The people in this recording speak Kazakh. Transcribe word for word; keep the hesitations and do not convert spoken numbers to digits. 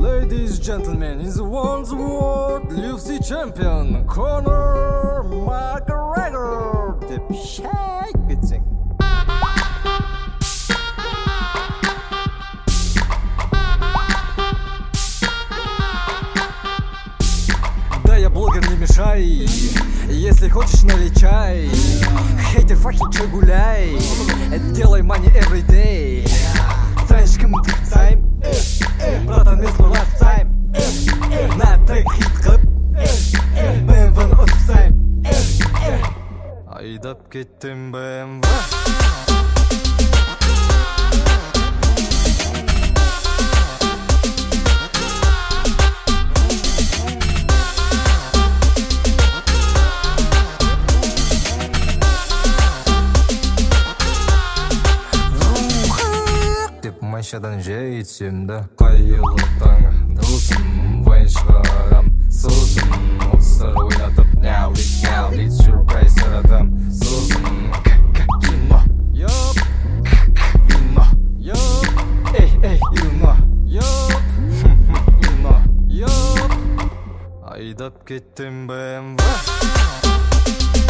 Ladies, gentlemen, in the world's world U F C champion Conor McGregor деп шай кетсең. Да, я блогер, не мешай. Если хочешь, наличай. Хейтер, фахича, гуляй. Делай money every day. Страничкам тықсайм. Братан, мен сол last time. На трек хит қып. бэ эм вэ-ні ұтсайм. Айдап кеттім бэ эм вэ. Майшадан жай түсемді қайырлы таң досым вайн шығарам сосын отыздар ойнатып няулит няулит сюрприз таратам сосын кино йоп вино йоп эй эй юно йоп юно йоп айдап кеттім бэ эм вэ.